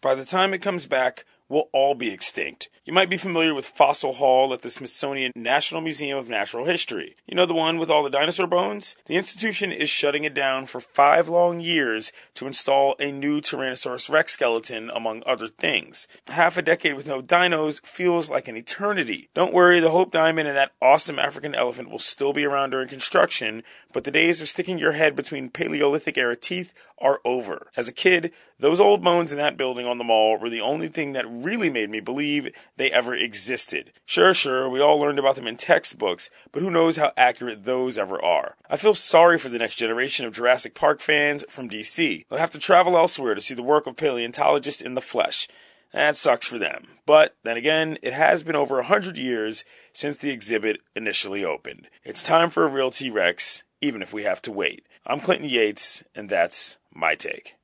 By the time it comes back, we'll all be extinct. You might be familiar with Fossil Hall at the Smithsonian National Museum of Natural History. You know, the one with all the dinosaur bones? The institution is shutting it down for 5 long years to install a new Tyrannosaurus Rex skeleton, among other things. Half a decade with no dinos feels like an eternity. Don't worry, the Hope Diamond and that awesome African elephant will still be around during construction, but the days of sticking your head between Paleolithic-era teeth are over. As a kid, those old bones in that building on the mall were the only thing that really made me believe they ever existed. Sure, we all learned about them in textbooks, but who knows how accurate those ever are. I feel sorry for the next generation of Jurassic Park fans from DC. They'll have to travel elsewhere to see the work of paleontologists in the flesh. That sucks for them. But, then again, it has been over 100 years since the exhibit initially opened. It's time for a real T-Rex, even if we have to wait. I'm Clinton Yates, and that's my take.